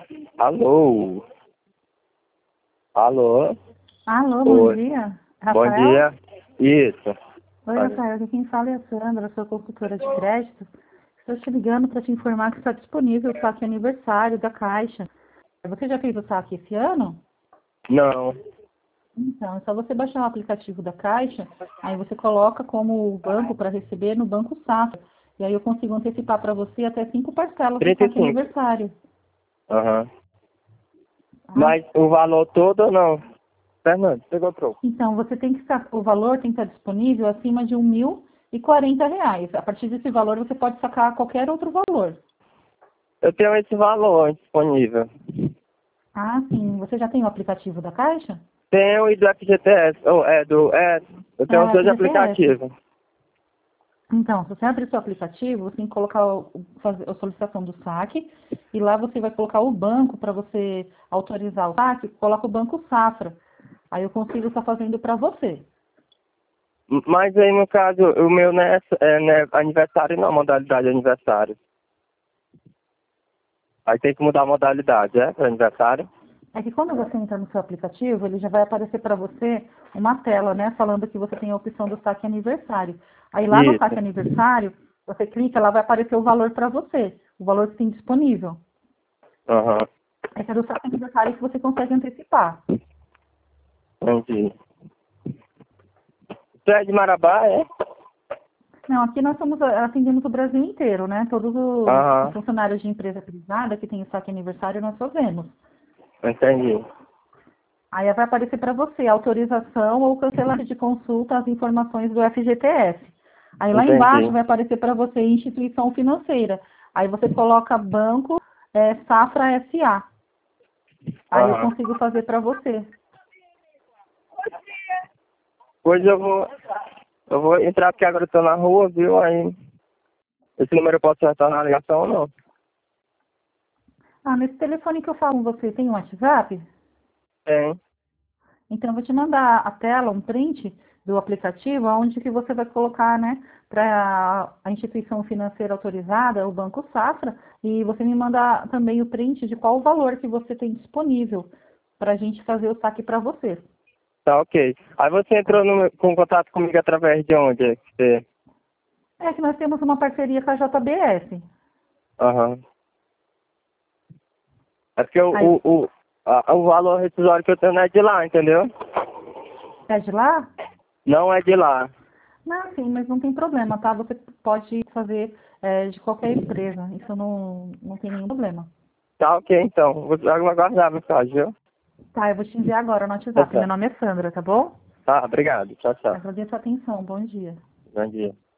Alô? Alô? Alô, bom Oi. dia. Bom Rafael? dia. Isso. Oi, Rafael. Aqui quem fala é a Sandra, sou consultora de crédito. Estou te ligando para te informar que está disponível o saque aniversário da Caixa. Você já fez o saque esse ano? Não. Então, é só você baixar o aplicativo da Caixa, aí você coloca como banco para receber no Banco Safra. E aí eu consigo antecipar para você até 5 parcelas do saque 35. aniversário. Aham. Tá? Mas o valor todo ou não? Fernando, pegou troco. Então, você tem que o valor tem que estar disponível acima de R$ 1.040. A partir desse valor, você pode sacar qualquer outro valor. Eu tenho esse valor disponível. Ah, sim. Você já tem o aplicativo da Caixa? Tenho e do FGTS. Eu tenho os Ah, dois FGTS. aplicativos. Então, se você abrir seu aplicativo, você tem que colocar fazer a solicitação do saque e lá você vai colocar o banco para você autorizar o saque, coloca o Banco Safra. Aí eu consigo estar fazendo para você. Mas aí, no caso, o meu não é aniversário, não, modalidade de aniversário. Aí tem que mudar a modalidade, para aniversário? É que quando você entra no seu aplicativo, ele já vai aparecer para você uma tela, né, falando que você tem a opção do saque aniversário. Aí lá no Isso. saque aniversário, você clica, lá vai aparecer o valor para você, o valor que tem disponível. Aham. Esse é do saque aniversário que você consegue antecipar. Entendi. Tu é de Marabá, é? Não, aqui nós atendemos o Brasil inteiro, né? Todos os Aham. funcionários de empresa privada que tem o saque aniversário nós fazemos. Entendi. Aí vai aparecer para você autorização ou cancelamento de consulta às informações do FGTS. Aí lá embaixo Entendi. vai aparecer para você instituição financeira. Aí você coloca banco Safra SA. Aí eu Aham. consigo fazer para você. Hoje eu vou entrar porque agora eu tô na rua, viu? Aí esse número eu posso acertar na ligação ou não? Ah, nesse telefone que eu falo com você tem um WhatsApp? Tem. Então, eu vou te mandar a tela, um print do aplicativo, onde que você vai colocar, né, para a instituição financeira autorizada, o Banco Safra, e você me manda também o print de qual o valor que você tem disponível para a gente fazer o saque para você. Tá, ok. Aí você Tá? entrou com contato comigo através de onde? É que nós temos uma parceria com a JBS. Aham. É porque Aí, o valor rescisório que eu tenho não é de lá, entendeu? é de lá? Não é de lá. Não, sim, mas não tem problema, tá? Você pode fazer de qualquer empresa. Isso não tem nenhum problema. Tá, ok, então. Vou aguardar a mensagem, viu? Tá, eu vou te enviar agora no Tá, WhatsApp. Meu tá. nome é Sandra, tá bom? Tá, obrigado. Tchau, tchau. Agradeço a atenção. Bom dia. Bom dia.